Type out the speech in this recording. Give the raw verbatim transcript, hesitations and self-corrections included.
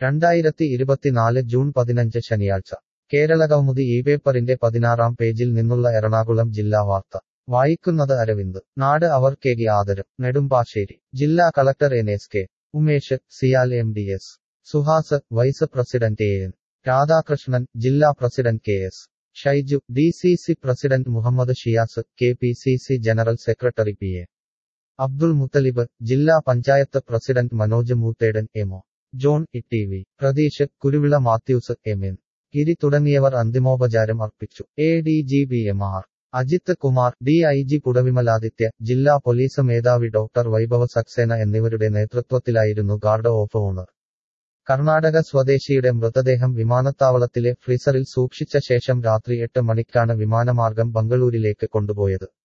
രണ്ടായിരത്തി ഇരുപത്തിനാല് ജൂൺ പതിനഞ്ച് ശനിയാഴ്ച കേരളകൗമുദി ഈ പേപ്പറിന്റെ പതിനാറാം പേജിൽ നിന്നുള്ള എറണാകുളം ജില്ലാ വാർത്ത വായിക്കുന്നത് അരവിന്ദ്. നാട് അവർക്കേകി ആദരം. നെടുമ്പാശ്ശേരി. ജില്ലാ collector N S K Umesh, CIAL M D S Suhas, vice president A N Radhakrishnan, ജില്ലാ president K S Shaiju, D C C president Muhammad Shiyas, K P C C general secretary P A Abdul Muthalib, ജില്ലാ panchayat president Manoj Moothedan, M O John, E T V Prateesh, Kuruvila Mathews, M N Giri തുടങ്ങിയവർ അന്തിമോപചാരം അർപ്പിച്ചു. A D G P M R Ajith Kumar, D I G Puttavimaladitya, ജില്ലാ police മേധാവി doctor Vaibhav Saxena എന്നിവരുടെ നേതൃത്വത്തിലായിരുന്നു guard of owner. Karnataka സ്വദേശിയുടെ മൃതദേഹം വിമാനത്താവളത്തിലെ ഫ്രീസറിൽ സൂക്ഷിച്ച ശേഷം രാത്രി എട്ട് മണിക്കാണ് വിമാനമാർഗം ബംഗളൂരിലേക്ക് കൊണ്ടുപോയത്.